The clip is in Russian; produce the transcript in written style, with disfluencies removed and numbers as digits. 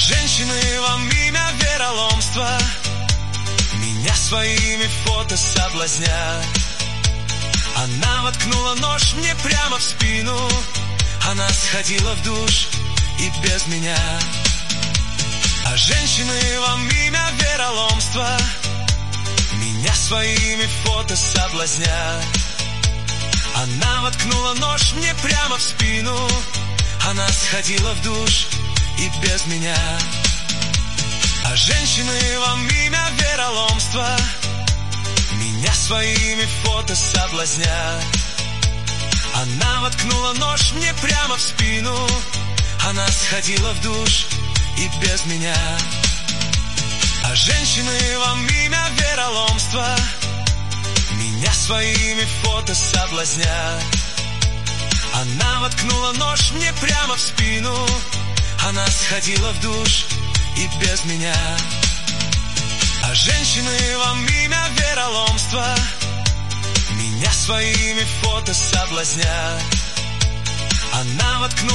женщины вам имя вероломства, меня своими фото соблазня. Она воткнула нож мне прямо в спину, она сходила в душ и без меня. А женщины вам имя вероломства, меня своими фото соблазня. Она воткнула нож мне прямо в спину, она сходила в душ и без меня. А женщины вам имя вероломства, меня своими фото соблазня. Она воткнула нож мне прямо в спину, она сходила в душ и без меня. А женщины вам имя вероломства, меня своими фото соблазня. Она воткнула нож мне прямо в спину, она сходила в душ и без меня. А женщины вам имя вероломства, меня своими фото соблазня. Она воткнула